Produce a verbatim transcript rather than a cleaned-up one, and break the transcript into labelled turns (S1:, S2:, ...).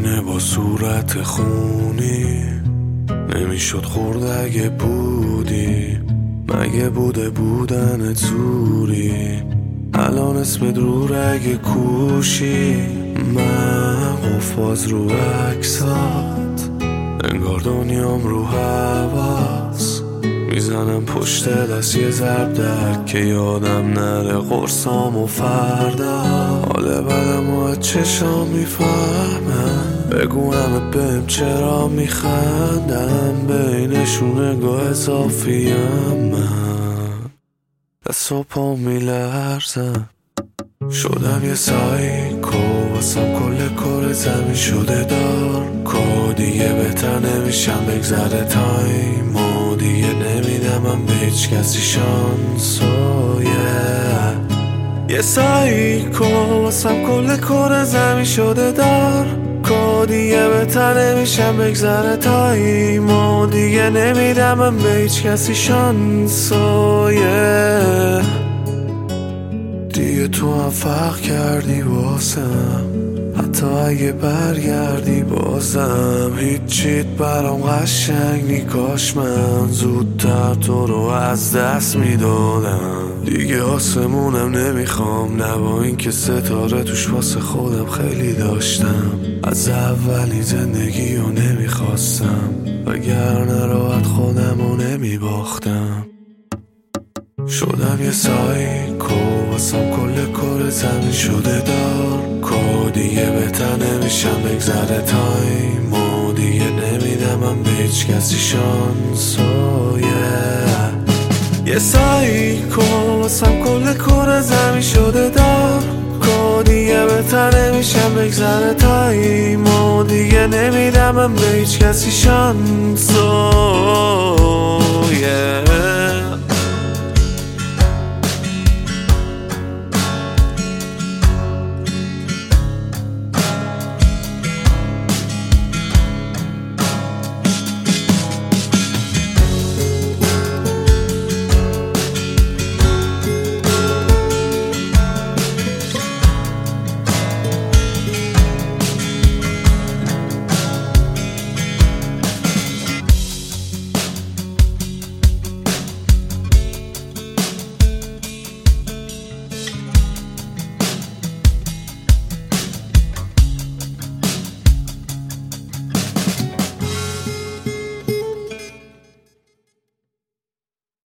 S1: خونه با صورت خونی، نمیشد خورد اگه بودی، مگه بوده بودن زوری؟ الان اسم دور اگه کوشی، من قفاز رو عکسات، انگار دنیام رو حواس، میزنم پشت دست یه ضرب درد که یادم نره قرصام و فردا. حال بدم و چشام میفهمم، بگو همه بهم چرا میخندم، بینشون نگاه اضافیم، من دست و پا میلرزم، شدم یه سایکو، واسم کل کار زمین شده دار کو، دیگه بهتر نمیشم بگذره تایم و دیگه نمیدم من به هیچ کسی شانسو. یه سایکو، واسم کل کار زمین شده دار کو، دیگه بهتر نمیشم بگذره تایم و دیگه نمیدم من به هیچ کسی شانسو. دیگه تو هم فرق کردی واسم، حتی اگه برگردی بازم هیچیت برام قشنگ نی، کاش من زودتر تو رو از دست میدادم. دیگه آسمونم نمیخوام، نه با این که ستاره توش واسه خودم خیلی داشتم، از اولی زندگی رو نمیخواستم، وگرنه راحت خودم رو نمیباختم. شدم یه سایکو، واسم کل کار زمین شده دار کو، دیگه بهتر نمیشم بگذره تایم و دیگه نمیدم من به هیچ کسی شانسو. یه سایکو، واسم کل کار زمین شده دار کو، دیگه بهتر نمیشم بگذره تایم و دیگه نمیدم من به هیچ کسی شانسو.